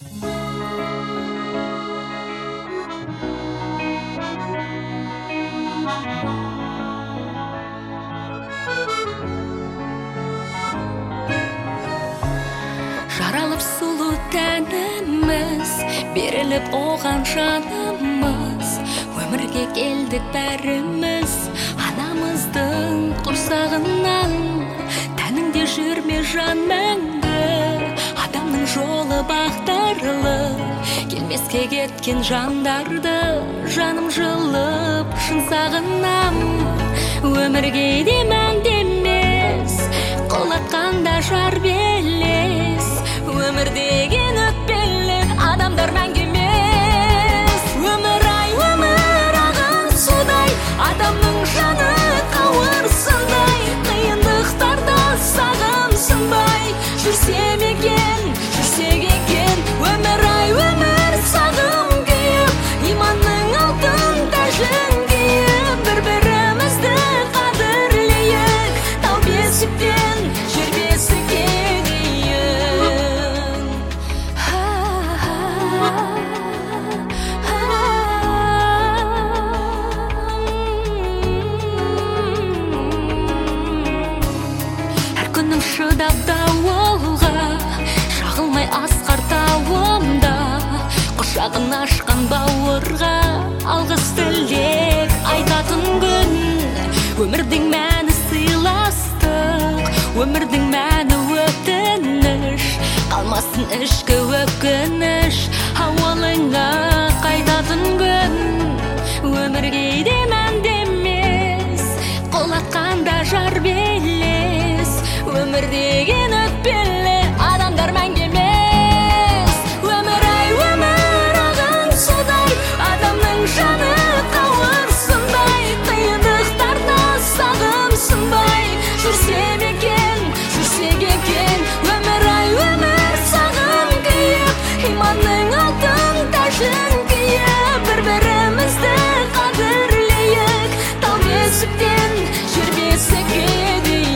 Жаралып сұлу тәніміз, беріліп оған жанымыз, өмірге келдік бәріміз, анамыздың құрсағынан. Тәніңде жүрме жан мәңгі, адамның жолы бақтарлы, келмеске кеткен жандарды жаным жылып шын сағынам. Өмірге де мәңгі емес, құлатқанда жар белес, өмір деген өтпелі, адамдар мәңгі емес. Өмір-ай, өмір ағын судай, адамның жаны қауырсындай, қиындықтарда сағымсынбай жүрсем екен, жүрсек екен. Өмір-ай, өмір сағым күйіп, иманның алтын тәжін киіп, бір-бірімізді қадірлейік, тау бесіктен жер бесікке дейін. Әр күнім шыдап дауылға, шағылмай асқар тауымда, құшағын ашқан бауырға алғыс тілек айтатын күн. Өмірдің мәні сыйластық, өмірдің мәні өтініш, қалмасын ішкі өкініш, ауылыңа қайтатын күн. Өмірге де мәнді емес, құлатқанда жар белес, өмір деген өтпелі, адамдар мәңгі емес. Өмір-ай, өмір ағын судай, адамның жаны қауырсындай, қиындықтарда сағымсынбай жүрсем екен, жүрсек екен. Өмір-ай, өмір сағым күйіп, иманның алтын тәжін киіп, бір-бірімізді қадірлейік, тау бесіктен жер бесікке дейін.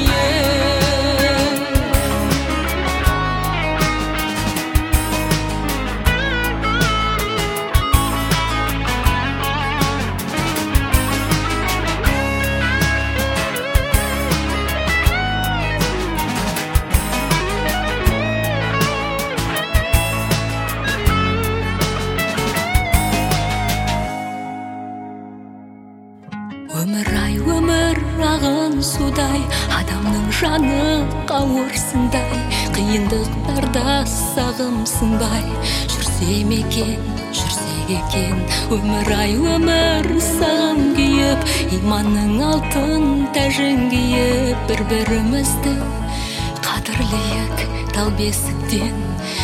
Өмір-ай, өмір ағын судай, адамның жаны қауырсындай, қиындықтарда сағымсынбай жүрсем екен, жүрсек екен. Өмір-ай, өмір сағым күйіп, иманның алтын тәжін киіп, бір-бірімізді қадірлейік, тал бесіктен